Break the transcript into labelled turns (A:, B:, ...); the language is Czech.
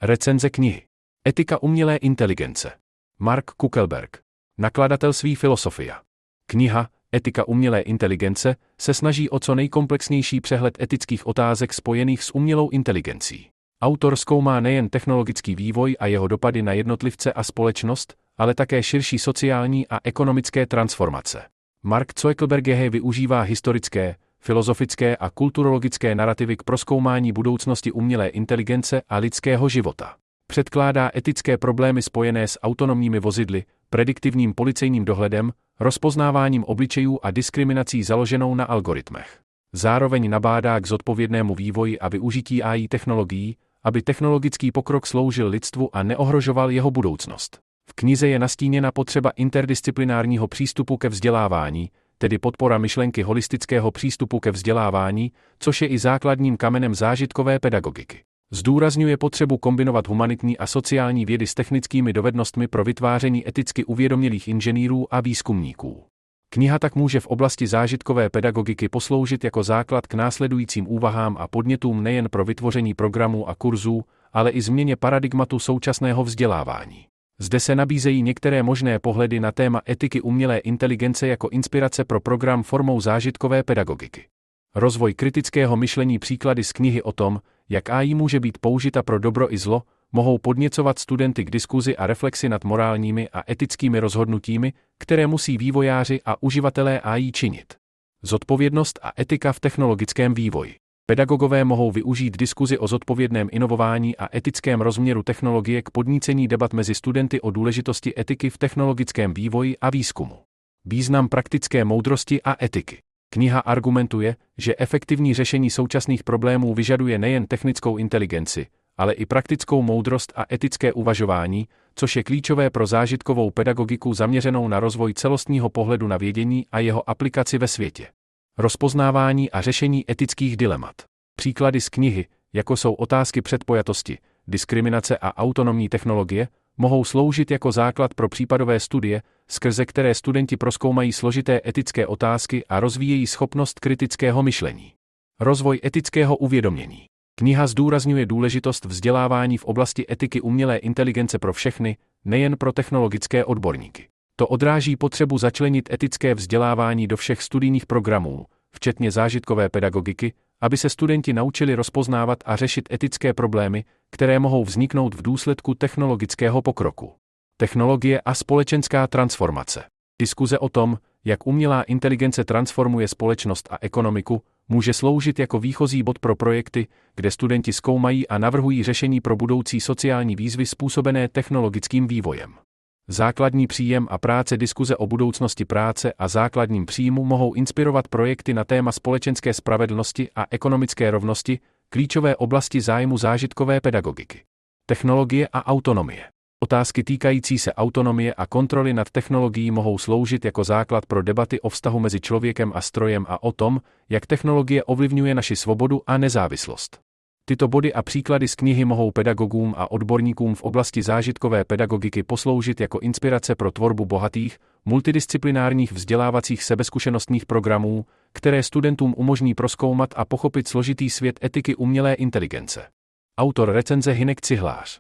A: Recenze knihy Etika umělé inteligence. Mark Kuckelberg. Nakladatelství Filosofia. Kniha Etika umělé inteligence se snaží o co nejkomplexnější přehled etických otázek spojených s umělou inteligencí. Autor zkoumá nejen technologický vývoj a jeho dopady na jednotlivce a společnost, ale také širší sociální a ekonomické transformace. Mark Kuckelberg využívá historické, filozofické a kulturologické narativy k prozkoumání budoucnosti umělé inteligence a lidského života. Předkládá etické problémy spojené s autonomními vozidly, prediktivním policejním dohledem, rozpoznáváním obličejů a diskriminací založenou na algoritmech. Zároveň nabádá k zodpovědnému vývoji a využití AI technologií, aby technologický pokrok sloužil lidstvu a neohrožoval jeho budoucnost. V knize je nastíněna potřeba interdisciplinárního přístupu ke vzdělávání, tedy podpora myšlenky holistického přístupu ke vzdělávání, což je i základním kamenem zážitkové pedagogiky. Zdůrazňuje potřebu kombinovat humanitní a sociální vědy s technickými dovednostmi pro vytváření eticky uvědomělých inženýrů a výzkumníků. Kniha tak může v oblasti zážitkové pedagogiky posloužit jako základ k následujícím úvahám a podnětům nejen pro vytvoření programů a kurzů, ale i změně paradigmatu současného vzdělávání. Zde se nabízejí některé možné pohledy na téma etiky umělé inteligence jako inspirace pro program formou zážitkové pedagogiky. Rozvoj kritického myšlení. Příklady z knihy o tom, jak AI může být použita pro dobro i zlo, mohou podněcovat studenty k diskuzi a reflexi nad morálními a etickými rozhodnutími, které musí vývojáři a uživatelé AI činit. Zodpovědnost a etika v technologickém vývoji. Pedagogové mohou využít diskuzi o zodpovědném inovování a etickém rozměru technologie k podnícení debat mezi studenty o důležitosti etiky v technologickém vývoji a výzkumu. Význam praktické moudrosti a etiky. Kniha argumentuje, že efektivní řešení současných problémů vyžaduje nejen technickou inteligenci, ale i praktickou moudrost a etické uvažování, což je klíčové pro zážitkovou pedagogiku zaměřenou na rozvoj celostního pohledu na vědění a jeho aplikaci ve světě. Rozpoznávání a řešení etických dilemat. Příklady z knihy, jako jsou otázky předpojatosti, diskriminace a autonomní technologie, mohou sloužit jako základ pro případové studie, skrze které studenti prozkoumají složité etické otázky a rozvíjejí schopnost kritického myšlení. Rozvoj etického uvědomění. Kniha zdůrazňuje důležitost vzdělávání v oblasti etiky umělé inteligence pro všechny, nejen pro technologické odborníky. To odráží potřebu začlenit etické vzdělávání do všech studijních programů, včetně zážitkové pedagogiky, aby se studenti naučili rozpoznávat a řešit etické problémy, které mohou vzniknout v důsledku technologického pokroku. Technologie a společenská transformace. Diskuze o tom, jak umělá inteligence transformuje společnost a ekonomiku, může sloužit jako výchozí bod pro projekty, kde studenti zkoumají a navrhují řešení pro budoucí sociální výzvy způsobené technologickým vývojem. Základní příjem a práce. Diskuze o budoucnosti práce a základním příjmu mohou inspirovat projekty na téma společenské spravedlnosti a ekonomické rovnosti, klíčové oblasti zájmu zážitkové pedagogiky. Technologie a autonomie. Otázky týkající se autonomie a kontroly nad technologií mohou sloužit jako základ pro debaty o vztahu mezi člověkem a strojem a o tom, jak technologie ovlivňuje naši svobodu a nezávislost. Tyto body a příklady z knihy mohou pedagogům a odborníkům v oblasti zážitkové pedagogiky posloužit jako inspirace pro tvorbu bohatých, multidisciplinárních vzdělávacích sebezkušenostních programů, které studentům umožní prozkoumat a pochopit složitý svět etiky umělé inteligence. Autor recenze Hynek Cihlář.